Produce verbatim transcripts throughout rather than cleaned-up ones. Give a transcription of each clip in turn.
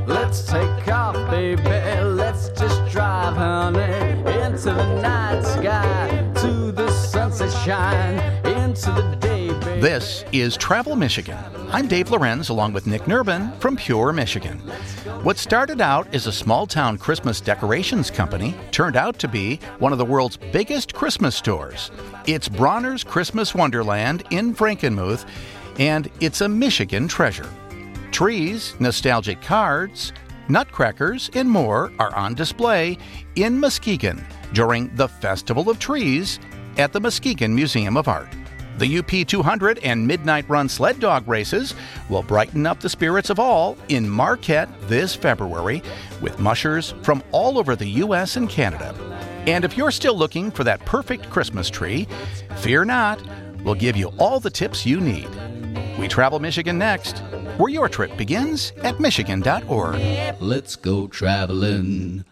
Let's take off, baby. Let's just drive, honey, into the night sky, to the sunset shine, into the day, baby. This is Travel Michigan. I'm Dave Lorenz, along with Nick Nurbin from Pure, Michigan. What started out as a small-town Christmas decorations company turned out to be one of the world's biggest Christmas stores. It's Bronner's Christmas Wonderland in Frankenmuth, and it's a Michigan treasure. Trees, nostalgic cards, nutcrackers, and more are on display in Muskegon during the Festival of Trees at the Muskegon Museum of Art. The U P two hundred and Midnight Run sled dog races will brighten up the spirits of all in Marquette this February with mushers from all over the U S and Canada. And if you're still looking for that perfect Christmas tree, fear not, we'll give you all the tips you need. We travel Michigan next, where your trip begins at michigan dot org. Let's go traveling.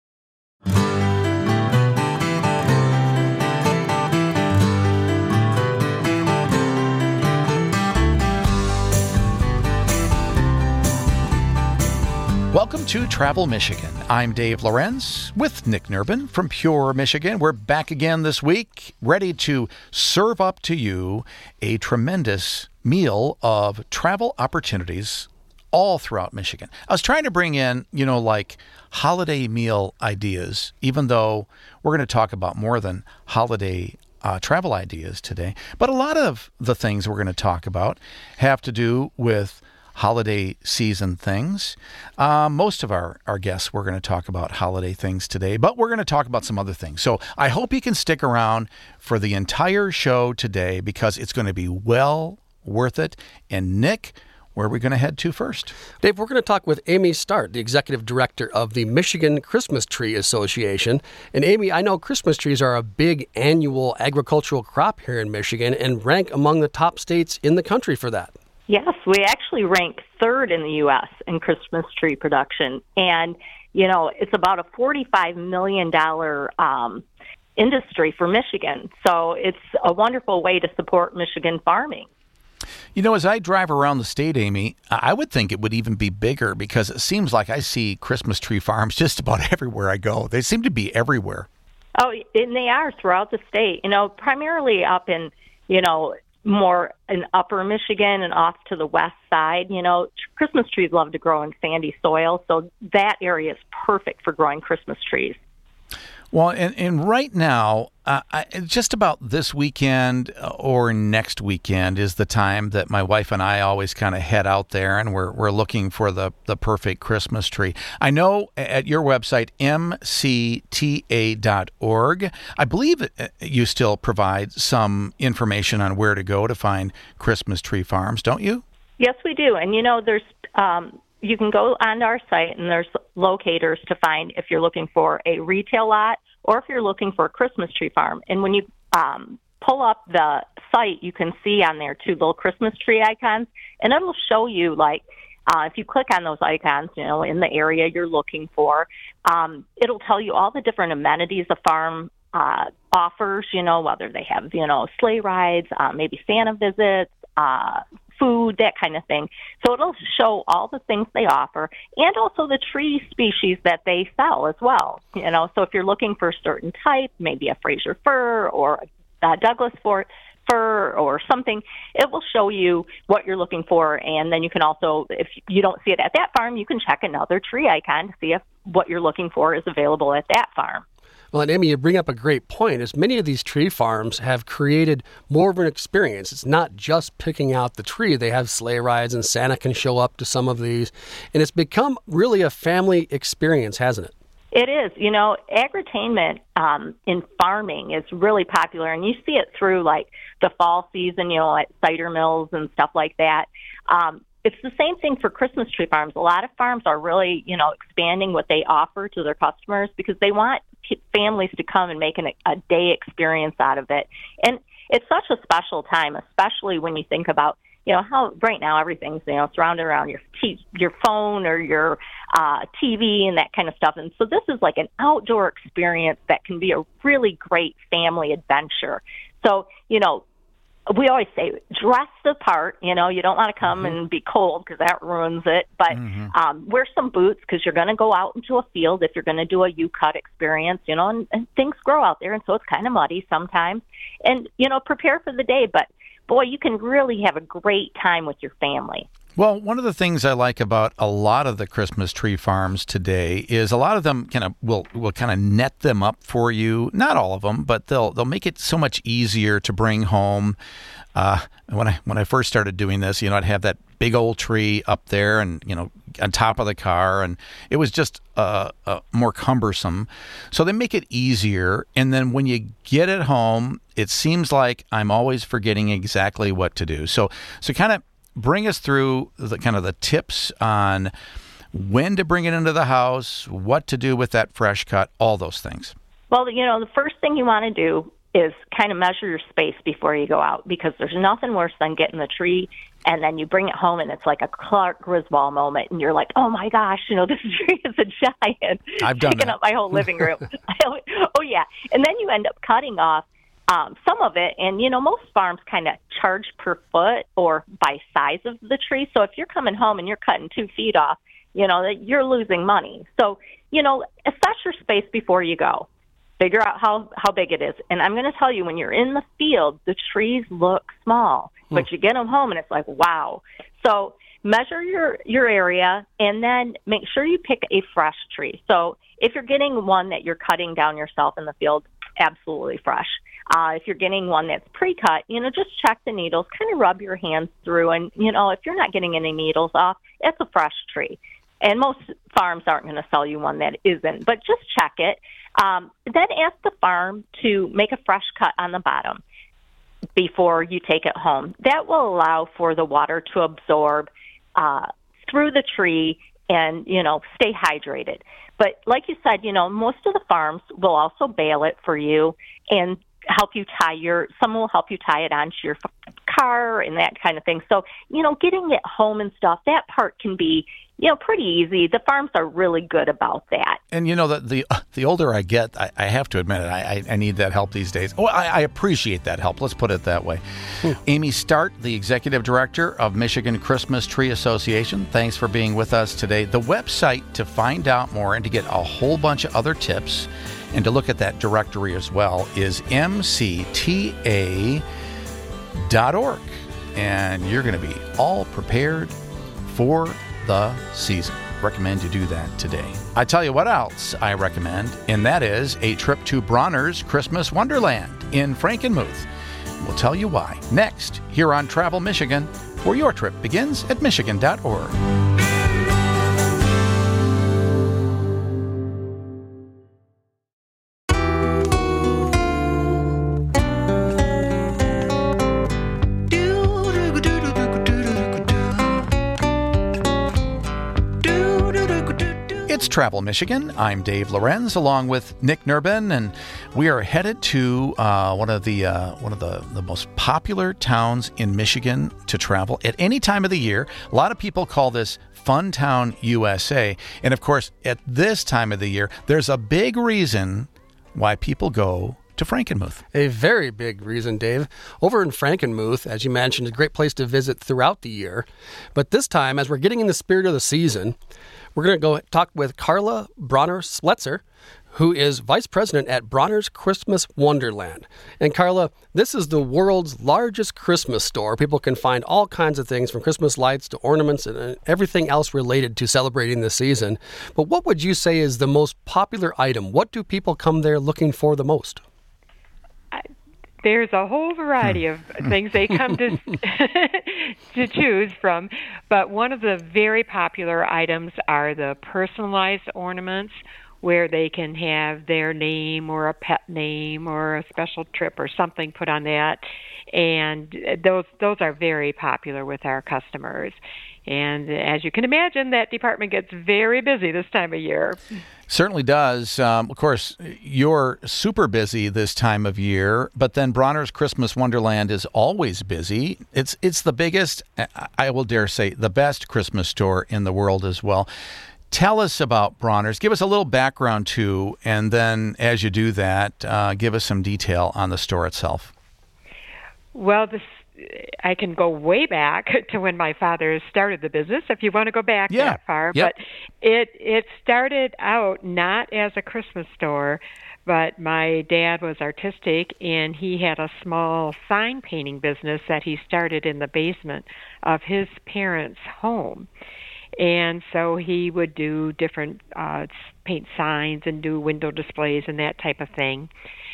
Welcome to Travel Michigan. I'm Dave Lorenz with Nick Nurbin from Pure, Michigan. We're back again this week, ready to serve up to you a tremendous meal of travel opportunities all throughout Michigan. I was trying to bring in, you know, like holiday meal ideas, even though we're going to talk about more than holiday uh, travel ideas today. But a lot of the things we're going to talk about have to do with holiday season things. Uh, most of our, our guests, we're going to talk about holiday things today, but we're going to talk about some other things. So I hope you can stick around for the entire show today because it's going to be well worth it. And Nick, where are we going to head to first? Dave, we're going to talk with Amy Start, the executive director of the Michigan Christmas Tree Association. And Amy, I know Christmas trees are a big annual agricultural crop here in Michigan and rank among the top states in the country for that. Yes, we actually rank third in the U S in Christmas tree production. And, you know, it's about a forty-five million dollars um, industry for Michigan. So it's a wonderful way to support Michigan farming. You know, as I drive around the state, Amy, I would think it would even be bigger because it seems like I see Christmas tree farms just about everywhere I go. They seem to be everywhere. Oh, and they are throughout the state, you know, primarily up in, you know, more in upper Michigan and off to the west side. You know, Christmas trees love to grow in sandy soil, so that area is perfect for growing Christmas trees. Well, and, and right now, uh, I, just about this weekend or next weekend is the time that my wife and I always kind of head out there, and we're we're looking for the, the perfect Christmas tree. I know at your website, m c t a dot org, I believe you still provide some information on where to go to find Christmas tree farms, don't you? Yes, we do. And, you know, there's um, you can go on our site, and there's locators to find if you're looking for a retail lot or if you're looking for a Christmas tree farm. And when you um, pull up the site, you can see on there two little Christmas tree icons, and it'll show you, like, uh, if you click on those icons, you know, in the area you're looking for, um, it'll tell you all the different amenities the farm uh, offers, you know, whether they have, you know, sleigh rides, uh, maybe Santa visits, uh food, that kind of thing. So it'll show all the things they offer and also the tree species that they sell as well. You know, so if you're looking for a certain type, maybe a Fraser fir or a Douglas fir or something, it will show you what you're looking for. And then you can also, if you don't see it at that farm, you can check another tree icon to see if what you're looking for is available at that farm. Well, and Amy, you bring up a great point, as many of these tree farms have created more of an experience. It's not just picking out the tree. They have sleigh rides, and Santa can show up to some of these. And it's become really a family experience, hasn't it? It is. You know, agritainment um, in farming is really popular, and you see it through, like, the fall season, you know, at cider mills and stuff like that. Um, It's the same thing for Christmas tree farms. A lot of farms are really, you know, expanding what they offer to their customers because they want families to come and make an, a day experience out of it. And it's such a special time, especially when you think about, you know, how right now everything's, you know, surrounded around your t- your phone or your uh, T V and that kind of stuff. And so this is like an outdoor experience that can be a really great family adventure. So, you know, we always say dress the part. You know, you don't want to come Mm-hmm. and be cold because that ruins it. But Mm-hmm. um, wear some boots because you're going to go out into a field if you're going to do a U-cut experience, you know, and, and things grow out there. And so it's kind of muddy sometimes. And, you know, prepare for the day. But, boy, you can really have a great time with your family. Well, one of the things I like about a lot of the Christmas tree farms today is a lot of them kind of will will kind of net them up for you. Not all of them, but they'll they'll make it so much easier to bring home. Uh, when I when I first started doing this, you know, I'd have that big old tree up there, and you know, on top of the car, and it was just uh, uh, more cumbersome. So they make it easier, and then when you get it home, it seems like I'm always forgetting exactly what to do. So so kind of. Bring us through the kind of the tips on when to bring it into the house, what to do with that fresh cut, all those things. Well, you know, the first thing you want to do is kind of measure your space before you go out, because there's nothing worse than getting the tree and then you bring it home and it's like a Clark Griswold moment, and you're like, oh my gosh, you know, this tree is a giant. I've done taking that. up my whole living room. Oh yeah, and then you end up cutting off Um, some of it, and, you know, most farms kind of charge per foot or by size of the tree. So if you're coming home and you're cutting two feet off, you know, that you're losing money. So, you know, assess your space before you go. Figure out how, how big it is. And I'm going to tell you, when you're in the field, the trees look small, but mm. you get them home and it's like, wow. So measure your, your area, and then make sure you pick a fresh tree. So if you're getting one that you're cutting down yourself in the field, absolutely fresh. Uh, if you're getting one that's pre-cut, you know, just check the needles, kind of rub your hands through. And, you know, if you're not getting any needles off, it's a fresh tree. And most farms aren't going to sell you one that isn't, but just check it. Um, then ask the farm to make a fresh cut on the bottom before you take it home. That will allow for the water to absorb uh, through the tree and, you know, stay hydrated. But like you said, you know, most of the farms will also bale it for you and help you tie your, some will help you tie it onto your car and that kind of thing. So, you know, getting it home and stuff, that part can be, you know, pretty easy. The farms are really good about that. And, you know, the the, the older I get, I, I have to admit it, I, I need that help these days. Oh, I, I appreciate that help. Let's put it that way. Hmm. Amy Start, the Executive Director of Michigan Christmas Tree Association, thanks for being with us today. The website to find out more and to get a whole bunch of other tips and to look at that directory as well is m c t a dot org. And you're going to be all prepared for the season. Recommend you do that today. I tell you what else I recommend, and that is a trip to Bronner's Christmas Wonderland in Frankenmuth. We'll tell you why next here on Travel Michigan, where your trip begins at michigan dot org. It's Travel Michigan. I'm Dave Lorenz, along with Nick Nurbin, and we are headed to uh, one of the uh, one of the, the most popular towns in Michigan to travel at any time of the year. A lot of people call this Fun Town U S A, and of course, at this time of the year, there's a big reason why people go to Frankenmuth. A very big reason, Dave. Over in Frankenmuth, as you mentioned, a great place to visit throughout the year. But this time, as we're getting in the spirit of the season, we're going to go talk with Carla Bronner-Spletzer, who is Vice President at Bronner's Christmas Wonderland. And Carla, this is the world's largest Christmas store. People can find all kinds of things, from Christmas lights to ornaments and everything else related to celebrating the season. But what would you say is the most popular item? What do people come there looking for the most? There's a whole variety of things they come to to choose from, but one of the very popular items are the personalized ornaments, where they can have their name or a pet name or a special trip or something put on that, and those those are very popular with our customers. And as you can imagine, that department gets very busy this time of year. Certainly does. Um, of course, you're super busy this time of year, but then Bronner's Christmas Wonderland is always busy. It's it's the biggest, I will dare say, the best Christmas store in the world as well. Tell us about Bronner's. Give us a little background too, and then as you do that, uh, give us some detail on the store itself. Well, the I can go way back to when my father started the business, if you want to go back yeah. that far. Yep. But it it started out not as a Christmas store, but my dad was artistic, and he had a small sign painting business that he started in the basement of his parents' home. And so he would do different uh, paint signs and do window displays and that type of thing.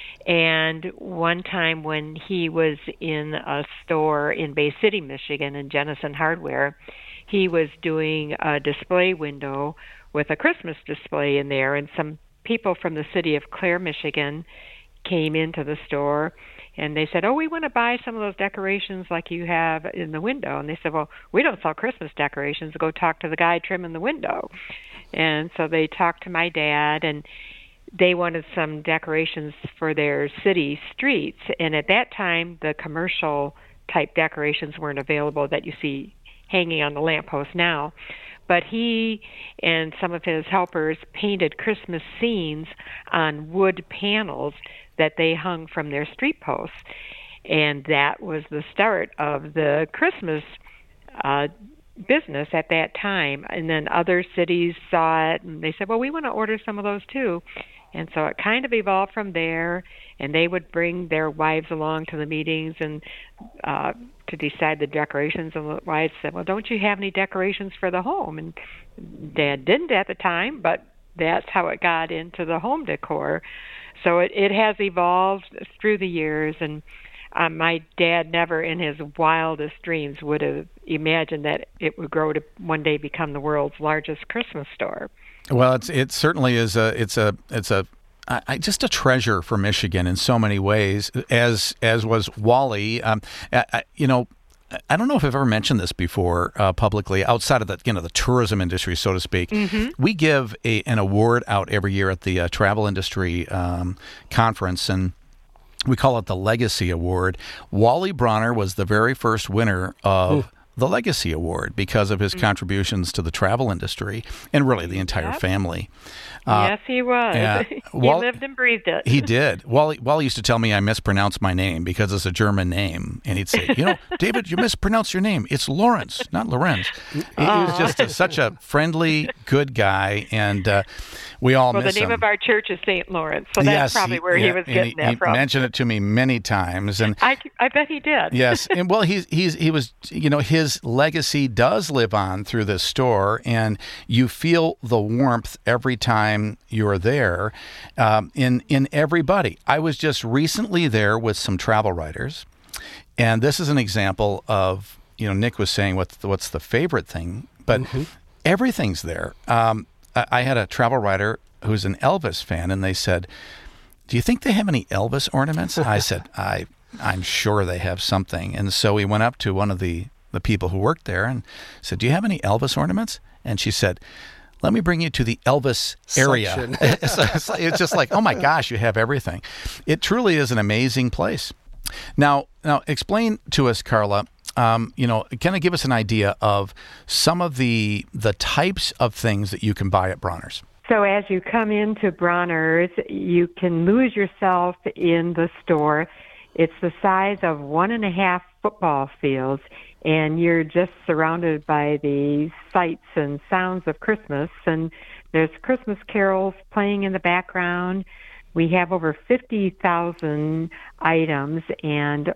And one time when he was in a store in Bay City, Michigan, in Jennison Hardware, he was doing a display window with a Christmas display in there, and some people from the city of Clare, Michigan, came into the store, and they said, oh, we want to buy some of those decorations like you have in the window. And they said, well, we don't sell Christmas decorations. Go talk to the guy trimming the window. And so they talked to my dad, and they wanted some decorations for their city streets. And at that time, the commercial type decorations weren't available that you see hanging on the lamppost now. But he and some of his helpers painted Christmas scenes on wood panels that they hung from their street posts. And that was the start of the Christmas uh, business at that time. And then other cities saw it, and they said, well, we want to order some of those too. And so it kind of evolved from there, and they would bring their wives along to the meetings and uh, to decide the decorations. And the wives said, well, don't you have any decorations for the home? And Dad didn't at the time, but that's how it got into the home decor. So it, it has evolved through the years, and um, my dad never in his wildest dreams would have imagined that it would grow to one day become the world's largest Christmas store. Well, it's it certainly is a it's a it's a I, just a treasure for Michigan in so many ways, as as was Wally. Um, I, you know, I don't know if I've ever mentioned this before uh, publicly, outside of the you know the tourism industry, so to speak. Mm-hmm. We give a, an award out every year at the uh, Travel Industry um, Conference, and we call it the Legacy Award. Wally Bronner was the very first winner of Ooh. the Legacy Award because of his mm-hmm. contributions to the travel industry and really the entire yep. family. Uh, yes, he was. Uh, he Wally, lived and breathed it. He did. Wally, Wally used to tell me I mispronounced my name because it's a German name. And he'd say, you know, David, you mispronounced your name. It's Lawrence, not Lorenz. He, he was just a, such a friendly, good guy. And uh, we all well, miss him. Well, the name him. of our church is Saint Lawrence. So that's yes, probably he, where yeah, he was getting he, that he from. He mentioned it to me many times. And I, I bet he did. Yes. And well, he's, he's, he was, you know, his legacy does live on through this store. And you feel the warmth every time you're there. There, um, in in everybody. I was just recently there with some travel writers, and this is an example of you know Nick was saying what's the, what's the favorite thing, but mm-hmm. everything's there. Um, I, I had a travel writer who's an Elvis fan, and they said, "Do you think they have any Elvis ornaments?" I said, "I I'm sure they have something." And so we went up to one of the the people who worked there and said, "Do you have any Elvis ornaments?" And she said, let me bring you to the Elvis area. it's, it's, it's just like, oh my gosh, you have everything. It truly is an amazing place. Now, now explain to us, Carla, um, you know, kind of give us an idea of some of the the types of things that you can buy at Bronner's. So as you come into Bronner's, you can lose yourself in the store. It's the size of one and a half football fields, and you're just surrounded by the sights and sounds of Christmas. And there's Christmas carols playing in the background. We have over fifty thousand items and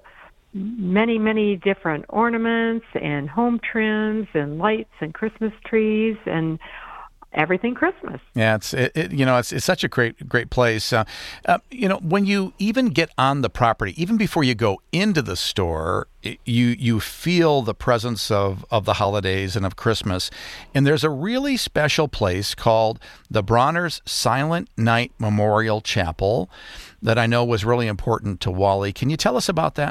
many, many different ornaments and home trims and lights and Christmas trees and everything Christmas. Yeah, it's it, it, you know it's it's such a great great place. Uh, uh, you know, when you even get on the property, even before you go into the store, it, you you feel the presence of of the holidays and of Christmas. And there's a really special place called the Bronner's Silent Night Memorial Chapel that I know was really important to Wally. Can you tell us about that?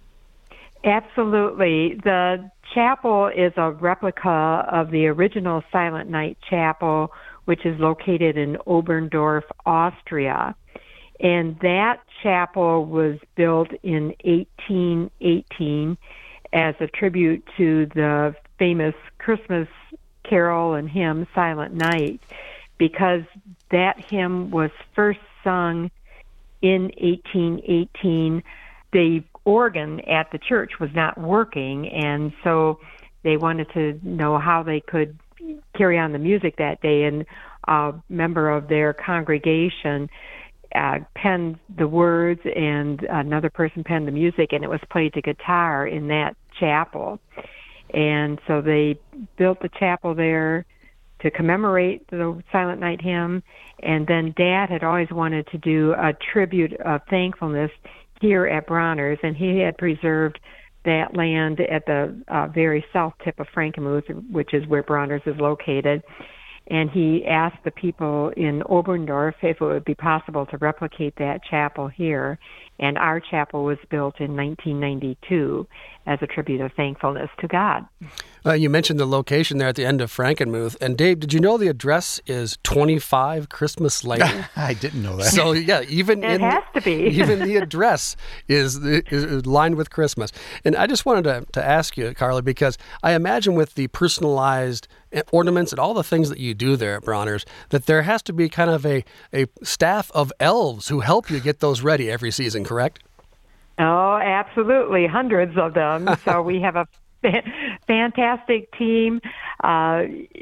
Absolutely. The chapel is a replica of the original Silent Night Chapel, which is located in Oberndorf, Austria. And that chapel was built in eighteen eighteen as a tribute to the famous Christmas carol and hymn, Silent Night, because that hymn was first sung in eighteen eighteen. The organ at the church was not working, and so they wanted to know how they could carry on the music that day, and a member of their congregation uh, penned the words, and another person penned the music, and it was played to guitar in that chapel. And so they built the chapel there to commemorate the Silent Night hymn, and then Dad had always wanted to do a tribute of thankfulness here at Bronner's, and he had preserved that land at the uh, very south tip of Frankenmuth, which is where Bronner's is located. And he asked the people in Oberndorf if it would be possible to replicate that chapel here. And our chapel was built in nineteen ninety-two as a tribute of thankfulness to God. Uh, you mentioned the location there at the end of Frankenmuth. And Dave, did you know the address is twenty-five Christmas Lane? I didn't know that. So yeah, even it in, has to be. even the address is, is lined with Christmas. And I just wanted to, to ask you, Carla, because I imagine with the personalized ornaments and all the things that you do there at Bronner's, that there has to be kind of a, a staff of elves who help you get those ready every season, correct? Oh, absolutely. Hundreds of them. So we have a fantastic team uh,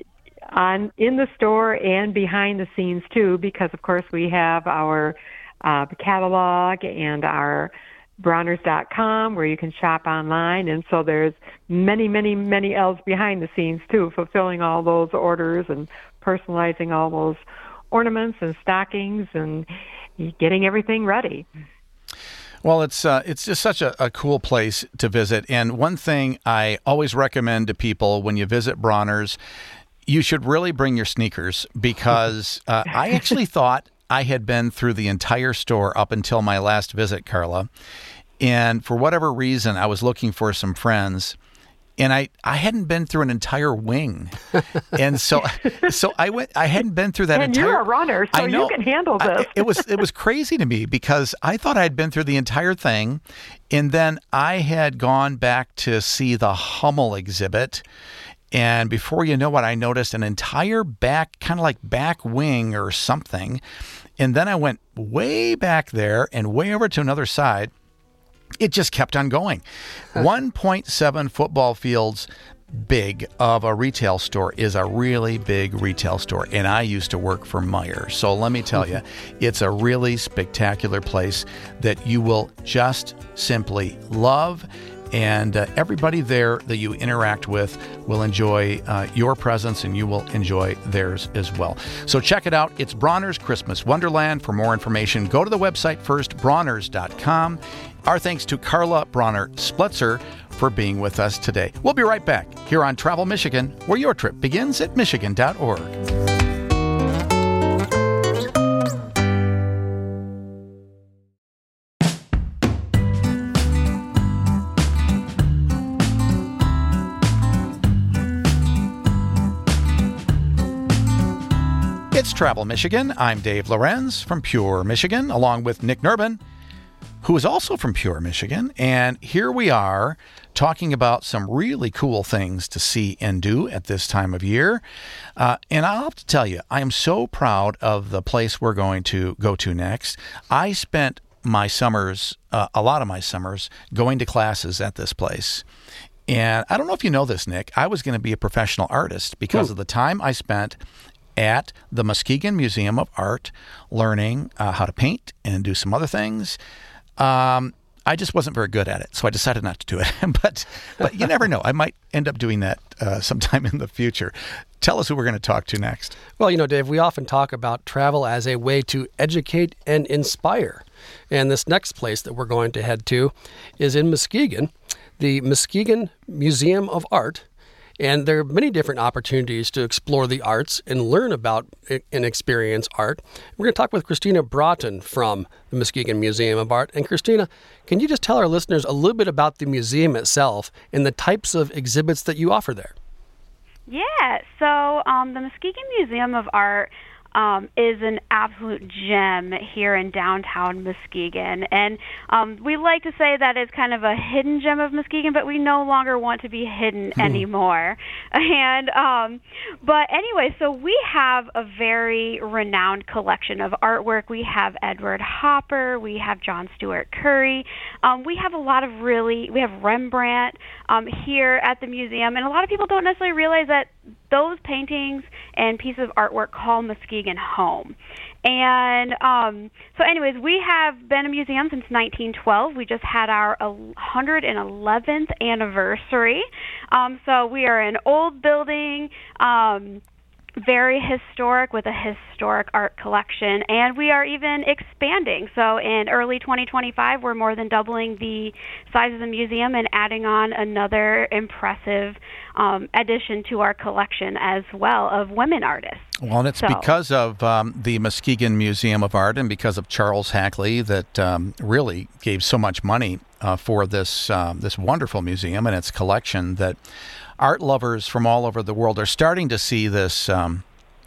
on in the store and behind the scenes, too, because, of course, we have our uh, catalog and our Bronners dot com where you can shop online. And so there's many, many, many elves behind the scenes, too, fulfilling all those orders and personalizing all those ornaments and stockings and getting everything ready. Well, it's uh, it's just such a, a cool place to visit. And one thing I always recommend to people when you visit Bronner's, you should really bring your sneakers, because uh, I actually thought I had been through the entire store up until my last visit, Carla. And for whatever reason, I was looking for some friends. And I, I hadn't been through an entire wing. And so so I went I hadn't been through that and entire... And you're a runner, so I know, you can handle this. I, it was it was crazy to me, because I thought I had been through the entire thing. And then I had gone back to see the Hummel exhibit. And before you know it, I noticed an entire back, kind of like back wing or something. And then I went way back there and way over to another side. It just kept on going. one point seven football fields big of a retail store is a really big retail store. And I used to work for Meijer. So let me tell you, it's a really spectacular place that you will just simply love. And uh, everybody there that you interact with will enjoy uh, your presence, and you will enjoy theirs as well. So check it out. It's Bronner's Christmas Wonderland. For more information, go to the website first, Bronners dot com. Our thanks to Carla Bronner-Splitzer for being with us today. We'll be right back here on Travel Michigan, where your trip begins at michigan dot org. It's Travel Michigan. I'm Dave Lorenz from Pure, Michigan, along with Nick Nurbin, who is also from Pure, Michigan. And here we are talking about some really cool things to see and do at this time of year. Uh, and I'll have to tell you, I am so proud of the place we're going to go to next. I spent my summers, uh, a lot of my summers, going to classes at this place. And I don't know if you know this, Nick, I was going to be a professional artist because Ooh. of the time I spent at the Muskegon Museum of Art learning uh, how to paint and do some other things. Um, I just wasn't very good at it, so I decided not to do it. but but you never know. I might end up doing that uh, sometime in the future. Tell us who we're going to talk to next. Well, you know, Dave, we often talk about travel as a way to educate and inspire. And this next place that we're going to head to is in Muskegon, the Muskegon Museum of Art. And there are many different opportunities to explore the arts and learn about and experience art. We're going to talk with Christina Broughton from the Muskegon Museum of Art. And Christina, can you just tell our listeners a little bit about the museum itself and the types of exhibits that you offer there? Yeah, so um, the Muskegon Museum of Art um, is an absolute gem here in downtown Muskegon. And um, we like to say that it's kind of a hidden gem of Muskegon, but we no longer want to be hidden hmm. anymore. And um, but anyway, so we have a very renowned collection of artwork. We have Edward Hopper, we have John Stewart Curry. Um, we have a lot of really, we have Rembrandt um, here at the museum, and a lot of people don't necessarily realize that those paintings and pieces of artwork call Muskegon home. And um, so anyways, we have been a museum since nineteen twelve. We just had our one hundred eleventh anniversary. Um, so we are an old building, um, very historic, with a historic art collection, and we are even expanding. So in early twenty twenty-five, we're more than doubling the size of the museum and adding on another impressive um, addition to our collection as well of women artists. Well, and it's so. because of um, the Muskegon Museum of Art and because of Charles Hackley that um, really gave so much money uh, for this um, this wonderful museum and its collection that art lovers from all over the world are starting to see this, um,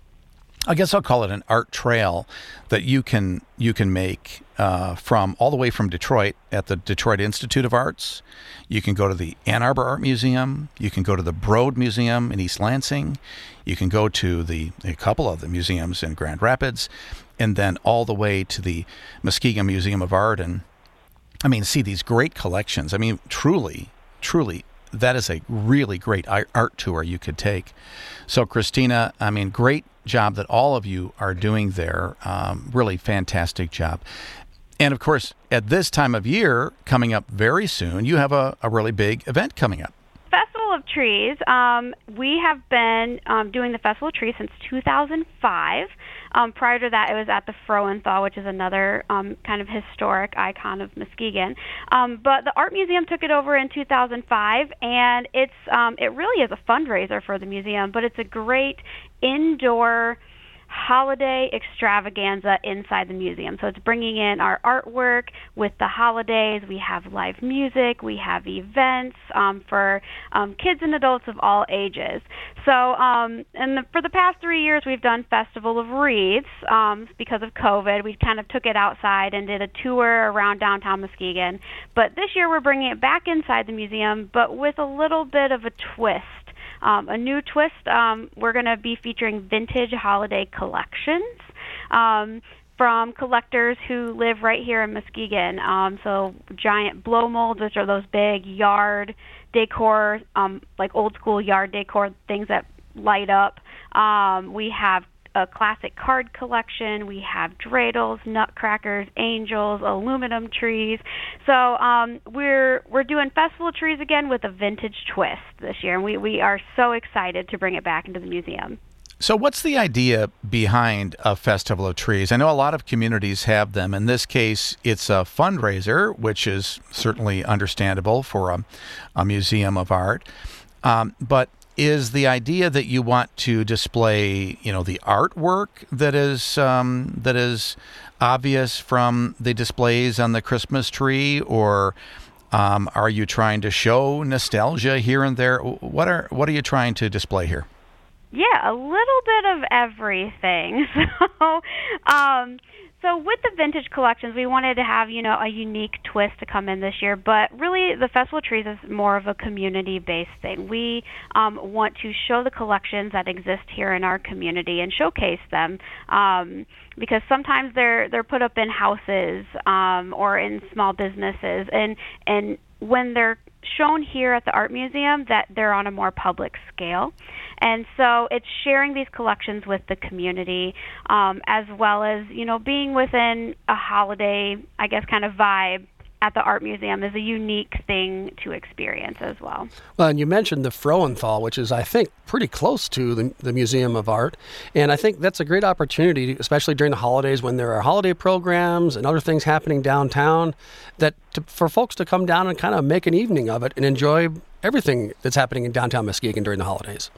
I guess I'll call it an art trail that you can you can make uh, from all the way from Detroit at the Detroit Institute of Arts. You can go to the Ann Arbor Art Museum. You can go to the Broad Museum in East Lansing. You can go to the a couple of the museums in Grand Rapids, and then all the way to the Muskegon Museum of Art. And I mean, see these great collections. I mean, truly, truly. That is a really great art tour you could take. So, Christina, I mean, great job that all of you are doing there. Um, really fantastic job. And, of course, at this time of year, coming up very soon, you have a, a really big event coming up. Festival of Trees. Um, we have been um, doing the Festival of Trees since two thousand five. Um, prior to that, it was at the Froenthal, which is another um, kind of historic icon of Muskegon. Um, but the Art Museum took it over in two thousand five, and it's um, it really is a fundraiser for the museum, but it's a great indoor holiday extravaganza inside the museum. So it's bringing in our artwork with the holidays. We have live music. We have events um, for um, kids and adults of all ages. So um, and the, for the past three years, we've done Festival of Wreaths um, because of COVID. We kind of took it outside and did a tour around downtown Muskegon. But this year, we're bringing it back inside the museum, but with a little bit of a twist. Um, a new twist, um, we're going to be featuring vintage holiday collections um, from collectors who live right here in Muskegon. Um, so giant blow molds, which are those big yard decor, um, like old school yard decor, things that light up. Um, we have a classic card collection. We have dreidels, nutcrackers, angels, aluminum trees. So um, we're we're doing Festival of Trees again with a vintage twist this year, and we, we are so excited to bring it back into the museum. So what's the idea behind a Festival of Trees? I know a lot of communities have them. In this case, it's a fundraiser, which is certainly understandable for a, a museum of art. Um, but is the idea that you want to display, you know, the artwork that is um, that is obvious from the displays on the Christmas tree, or um, are you trying to show nostalgia here and there? What are what are you trying to display here? Yeah, a little bit of everything. So, um, so with the vintage collections, we wanted to have, you know, a unique twist to come in this year. But really, the Festival of Trees is more of a community-based thing. We um, want to show the collections that exist here in our community and showcase them. Um, because sometimes they're they're put up in houses um, or in small businesses, and and when they're shown here at the Art Museum, that they're on a more public scale. And so it's sharing these collections with the community, um, as well as, you know, being within a holiday, I guess, kind of vibe at the Art Museum is a unique thing to experience as well. Well, and you mentioned the Froenthal, which is, I think, pretty close to the, the Museum of Art. And I think that's a great opportunity, especially during the holidays when there are holiday programs and other things happening downtown, that to, for folks to come down and kind of make an evening of it and enjoy everything that's happening in downtown Muskegon during the holidays.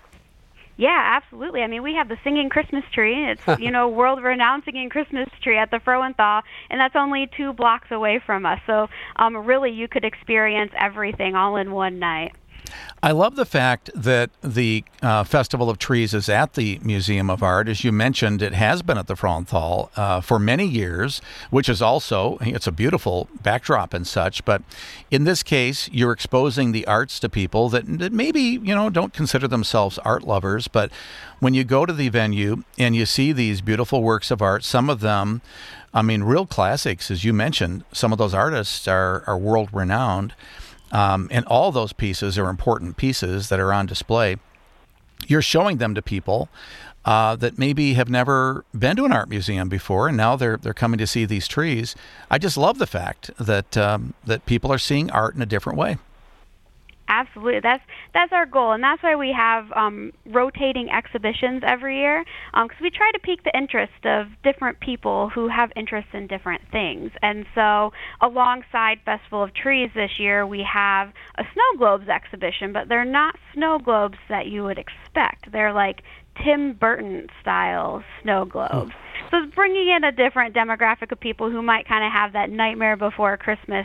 Yeah, absolutely. I mean, we have the singing Christmas tree. It's, you know, world-renowned singing Christmas tree at the Froenthal, and that's only two blocks away from us. So um, really, you could experience everything all in one night. I love the fact that the uh, Festival of Trees is at the Museum of Art. As you mentioned, it has been at the Frauenthal uh, for many years, which is also, it's a beautiful backdrop and such. But in this case, you're exposing the arts to people that, that maybe, you know, don't consider themselves art lovers. But when you go to the venue and you see these beautiful works of art, some of them, I mean, real classics, as you mentioned, some of those artists are, are world renowned. Um, and all those pieces are important pieces that are on display. You're showing them to people uh, that maybe have never been to an art museum before, and now they're they're coming to see these trees. I just love the fact that um, that people are seeing art in a different way. Absolutely. That's that's our goal, and that's why we have um, rotating exhibitions every year, because um, we try to pique the interest of different people who have interests in different things. And so alongside Festival of Trees this year, we have a snow globes exhibition, but they're not snow globes that you would expect. They're like Tim Burton-style snow globes. So it's bringing in a different demographic of people who might kind of have that Nightmare Before Christmas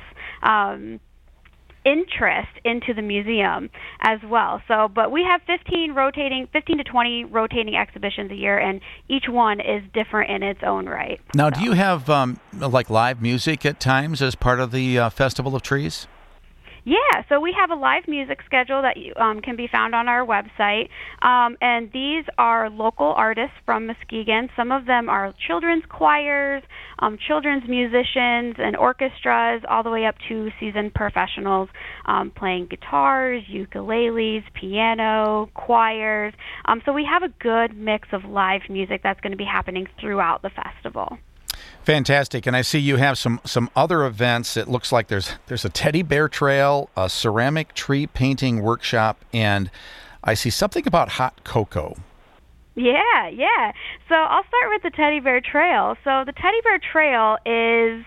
um interest into the museum as well. So, but we have fifteen rotating, fifteen to twenty rotating exhibitions a year, and each one is different in its own right. Now, so. do you have um, like live music at times as part of the uh, Festival of Trees? Yeah, so we have a live music schedule that you, um, can be found on our website, um, and these are local artists from Muskegon. Some of them are children's choirs, um, children's musicians, and orchestras, all the way up to seasoned professionals um, playing guitars, ukuleles, piano, choirs. Um, so we have a good mix of live music that's going to be happening throughout the festival. Fantastic. And I see you have some, some other events. It looks like there's there's a teddy bear trail, a ceramic tree painting workshop, and I see something about hot cocoa. Yeah, yeah. So I'll start with the teddy bear trail. So the teddy bear trail is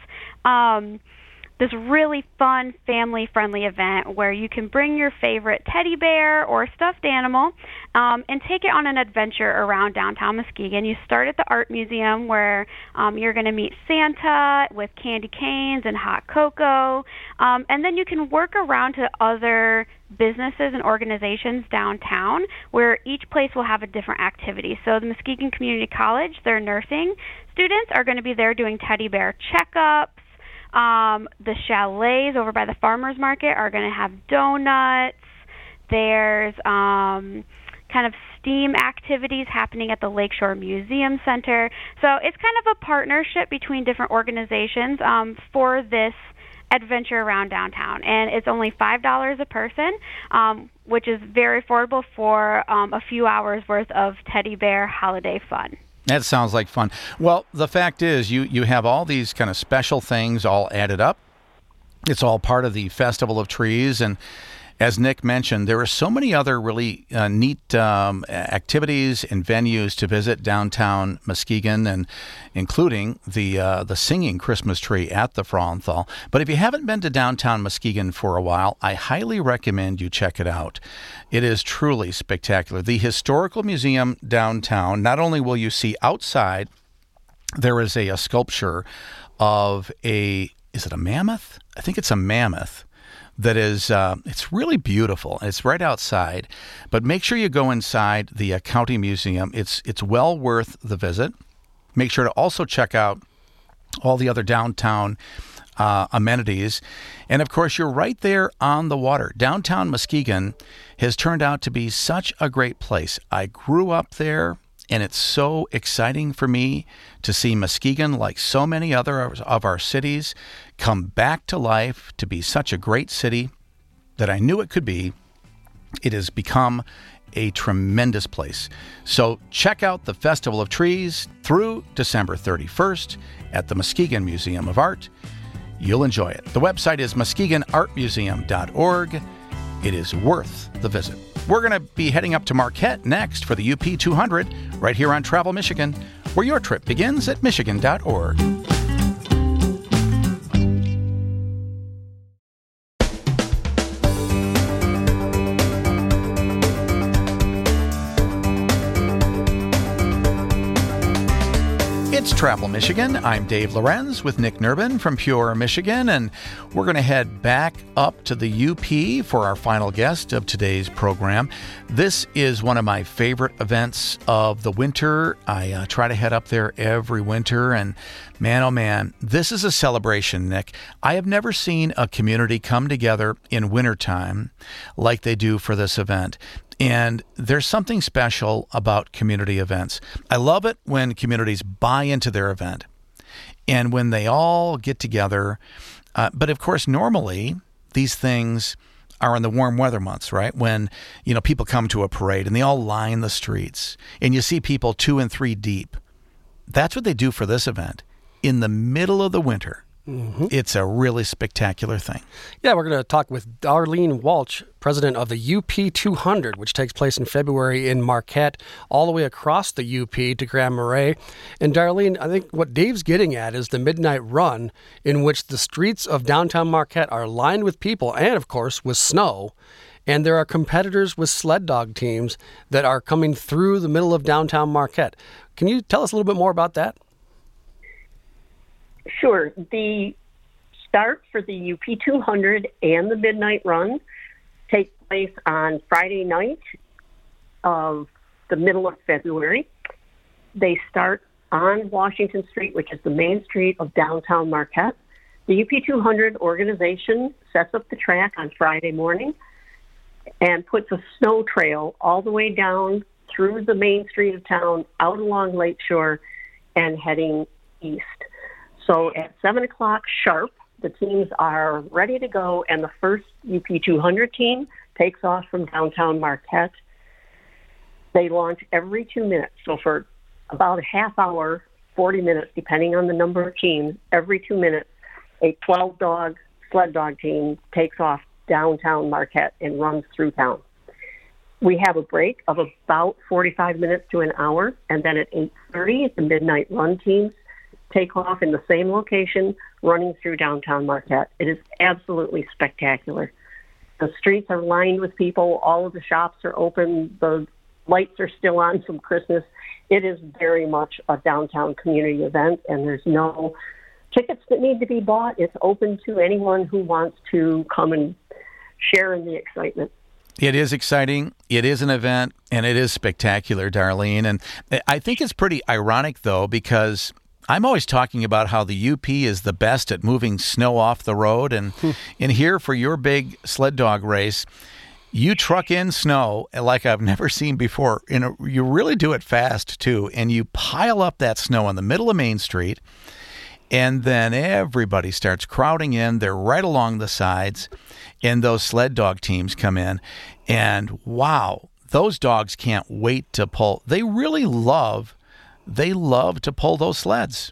um, this really fun, family-friendly event where you can bring your favorite teddy bear or stuffed animal um, and take it on an adventure around downtown Muskegon. You start at the Art Museum where um, you're going to meet Santa with candy canes and hot cocoa, um, and then you can work around to other businesses and organizations downtown where each place will have a different activity. So the Muskegon Community College, their nursing students are going to be there doing teddy bear checkups. Um, the chalets over by the farmers market are going to have donuts. There's um, kind of STEAM activities happening at the Lakeshore Museum Center. So it's kind of a partnership between different organizations um, for this adventure around downtown. And it's only five dollars a person, um, which is very affordable for um, a few hours worth of teddy bear holiday fun. That sounds like fun. Well, the fact is you, you have all these kind of special things all added up. It's all part of the Festival of Trees. And as Nick mentioned, there are so many other really uh, neat um, activities and venues to visit downtown Muskegon, and including the uh, the singing Christmas tree at the Frauenthal. But if you haven't been to downtown Muskegon for a while, I highly recommend you check it out. It is truly spectacular. The Historical Museum downtown, not only will you see outside, there is a, a sculpture of a, is it a mammoth? I think it's a mammoth. That is, uh, it's really beautiful. It's right outside, but make sure you go inside the uh, County Museum. It's it's well worth the visit. Make sure to also check out all the other downtown uh, amenities. And of course, you're right there on the water. Downtown Muskegon has turned out to be such a great place. I grew up there, and it's so exciting for me to see Muskegon, like so many other of our cities, come back to life to be such a great city that I knew it could be. It has become a tremendous place. So check out the Festival of Trees through December thirty-first at the Muskegon Museum of Art. You'll enjoy it. The website is muskegon art museum dot org. It is worth the visit. We're going to be heading up to Marquette next for the U P two hundred right here on Travel Michigan, where your trip begins at michigan dot org. It's Travel Michigan. I'm Dave Lorenz with Nick Nurbin from Pure, Michigan, and we're going to head back up to the U P for our final guest of today's program. This is one of my favorite events of the winter. I uh, try to head up there every winter, and man, oh man, this is a celebration, Nick. I have never seen a community come together in wintertime like they do for this event. And there's something special about community events. I love it when communities buy into their event and when they all get together. Uh, but of course, normally these things are in the warm weather months, right? When, you know, people come to a parade and they all line the streets and you see people two and three deep. That's what they do for this event in the middle of the winter. Mm-hmm. It's a really spectacular thing. Yeah, we're going to talk with Darlene Walsh, president of the U P two hundred, which takes place in February in Marquette, all the way across the U P to Grand Marais. And Darlene, I think what Dave's getting at is the midnight run in which the streets of downtown Marquette are lined with people and, of course, with snow. And there are competitors with sled dog teams that are coming through the middle of downtown Marquette. Can you tell us a little bit more about that? Sure. The start for the U P two hundred and the Midnight Run take place on Friday night of the middle of February. They start on Washington Street, which is the main street of downtown Marquette. The U P two hundred organization sets up the track on Friday morning and puts a snow trail all the way down through the main street of town, out along Lakeshore, and heading east. So at seven o'clock sharp, the teams are ready to go, and the first U P two hundred team takes off from downtown Marquette. They launch every two minutes. So for about a half hour, forty minutes, depending on the number of teams, every two minutes, a twelve-dog sled dog team takes off downtown Marquette and runs through town. We have a break of about forty-five minutes to an hour, and then at eight thirty, the Midnight Run teams take off in the same location, running through downtown Marquette. It is absolutely spectacular. The streets are lined with people. All of the shops are open. The lights are still on from Christmas. It is very much a downtown community event, and there's no tickets that need to be bought. It's open to anyone who wants to come and share in the excitement. It is exciting. It is an event, and it is spectacular, Darlene. And I think it's pretty ironic, though, because I'm always talking about how the U P is the best at moving snow off the road. And in here for your big sled dog race, you truck in snow like I've never seen before. You know, you really do it fast, too. And you pile up that snow in the middle of Main Street. And then everybody starts crowding in. They're right along the sides. And those sled dog teams come in. And wow, those dogs can't wait to pull. They really love They love to pull those sleds.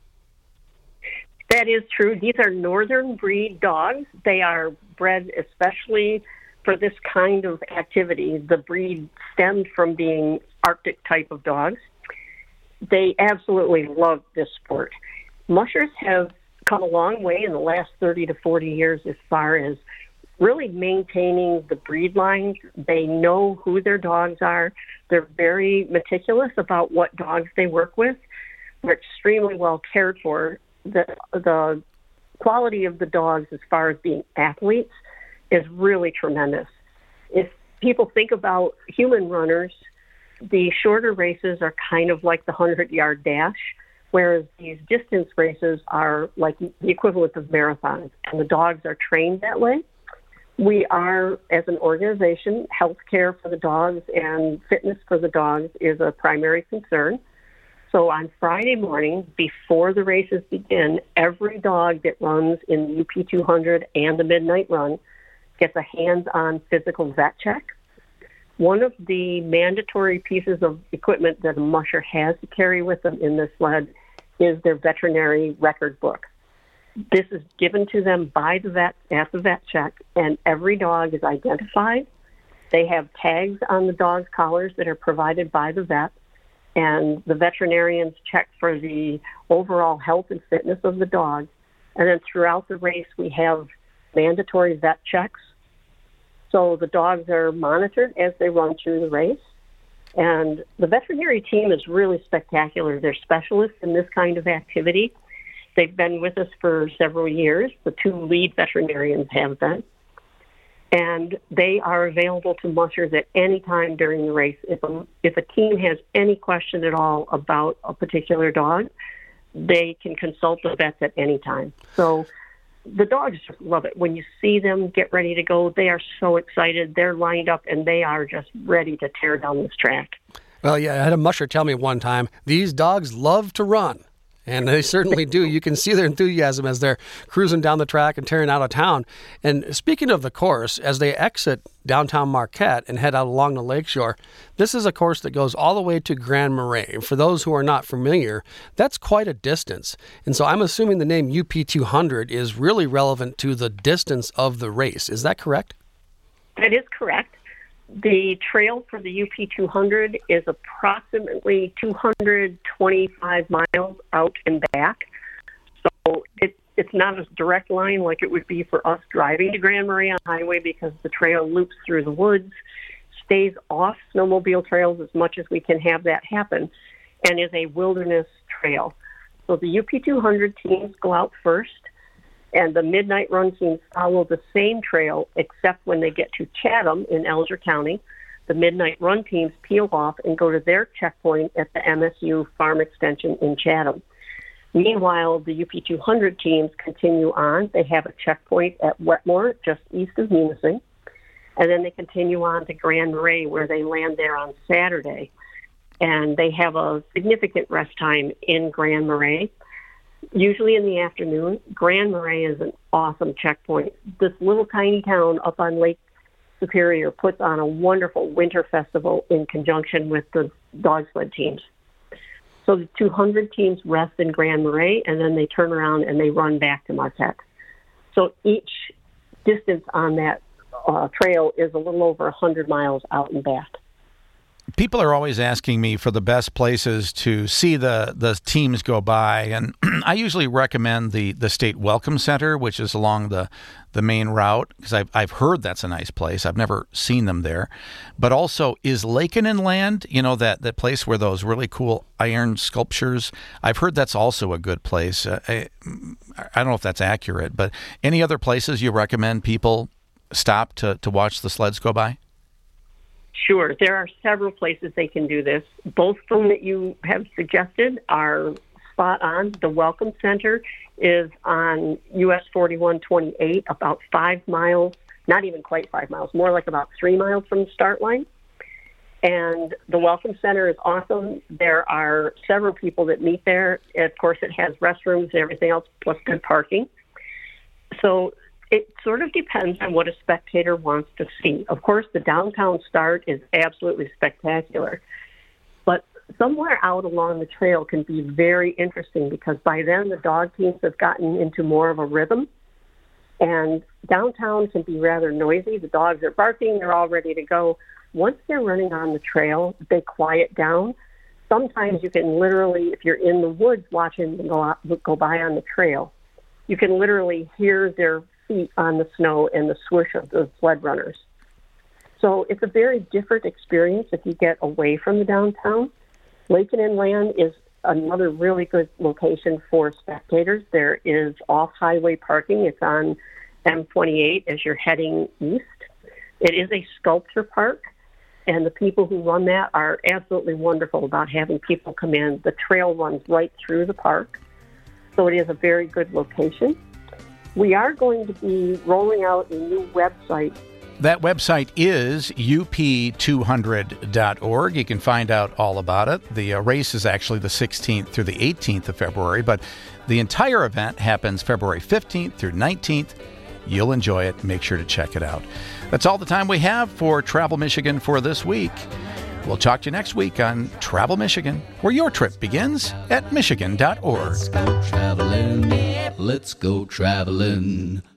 That is true. These are northern breed dogs. They are bred especially for this kind of activity. The breed stemmed from being Arctic type of dogs. They absolutely love this sport. Mushers have come a long way in the last thirty to forty years as far as really maintaining the breed lines. They know who their dogs are. They're very meticulous about what dogs they work with. They're extremely well cared for. The, the quality of the dogs as far as being athletes is really tremendous. If people think about human runners, the shorter races are kind of like the hundred-yard dash, whereas these distance races are like the equivalent of marathons, and the dogs are trained that way. We are, as an organization, health care for the dogs and fitness for the dogs is a primary concern. So on Friday morning, before the races begin, every dog that runs in the U P two hundred and the Midnight Run gets a hands-on physical vet check. One of the mandatory pieces of equipment that a musher has to carry with them in this sled is their veterinary record book. This is given to them by the vet at the vet check, and every dog is identified. They have tags on the dog's collars that are provided by the vet, and the veterinarians check for the overall health and fitness of the dog. And then throughout the race, we have mandatory vet checks. So the dogs are monitored as they run through the race. And the veterinary team is really spectacular. They're specialists in this kind of activity. They've been with us for several years. The two lead veterinarians have been. And they are available to mushers at any time during the race. If a, if a team has any question at all about a particular dog, they can consult the vets at any time. So the dogs just love it. When you see them get ready to go, they are so excited. They're lined up, and they are just ready to tear down this track. Well, yeah, I had a musher tell me one time, these dogs love to run. And they certainly do. You can see their enthusiasm as they're cruising down the track and tearing out of town. And speaking of the course, as they exit downtown Marquette and head out along the lakeshore, this is a course that goes all the way to Grand Marais. For those who are not familiar, that's quite a distance. And so I'm assuming the name U P two hundred is really relevant to the distance of the race. Is that correct? That is correct. The trail for the U P two hundred is approximately two hundred twenty-five miles out and back. So it, it's not a direct line like it would be for us driving to Grand Marais on highway, because the trail loops through the woods, stays off snowmobile trails as much as we can have that happen, and is a wilderness trail. So the U P two hundred teams go out first, and the Midnight Run teams follow the same trail, except when they get to Chatham in Elger County, the Midnight Run teams peel off and go to their checkpoint at the M S U Farm Extension in Chatham. Meanwhile, the U P two hundred teams continue on. They have a checkpoint at Wetmore, just east of Munising, and then they continue on to Grand Marais, where they land there on Saturday. And they have a significant rest time in Grand Marais, usually in the afternoon. Grand Marais is an awesome checkpoint. This little tiny town up on Lake Superior puts on a wonderful winter festival in conjunction with the dog sled teams. So the two hundred teams rest in Grand Marais, and then they turn around and they run back to Marquette. So each distance on that uh, trail is a little over one hundred miles out and back. People are always asking me for the best places to see the, the teams go by, and I usually recommend the, the State Welcome Center, which is along the, the main route, because I've, I've heard that's a nice place. I've never seen them there. But also, is Laken and Land, you know, that, that place where those really cool iron sculptures, I've heard that's also a good place. Uh, I, I don't know if that's accurate, but any other places you recommend people stop to, to watch the sleds go by? Sure. There are several places they can do this. Both of them that you have suggested are spot on. The Welcome Center is on U S forty-one twenty-eight, about five miles, not even quite five miles, more like about three miles from the start line. And the Welcome Center is awesome. There are several people that meet there. Of course, it has restrooms and everything else, plus good parking. So it sort of depends on what a spectator wants to see. Of course, the downtown start is absolutely spectacular. But somewhere out along the trail can be very interesting, because by then the dog teams have gotten into more of a rhythm. And downtown can be rather noisy. The dogs are barking. They're all ready to go. Once they're running on the trail, they quiet down. Sometimes you can literally, if you're in the woods watching them go, out, go by on the trail, you can literally hear their feet on the snow and the swoosh of the sled runners. So it's a very different experience if you get away from the downtown. Laken and Land is another really good location for spectators. There is off-highway parking. It's on M twenty-eight as you're heading east. It is a sculpture park, and the people who run that are absolutely wonderful about having people come in. The trail runs right through the park, so it is a very good location. We are going to be rolling out a new website. That website is U P two hundred dot org. You can find out all about it. The uh, race is actually the sixteenth through the eighteenth of February, but the entire event happens February fifteenth through nineteenth. You'll enjoy it. Make sure to check it out. That's all the time we have for Travel Michigan for this week. We'll talk to you next week on Travel Michigan, where your trip begins at michigan dot org. Let's go traveling. Let's go traveling.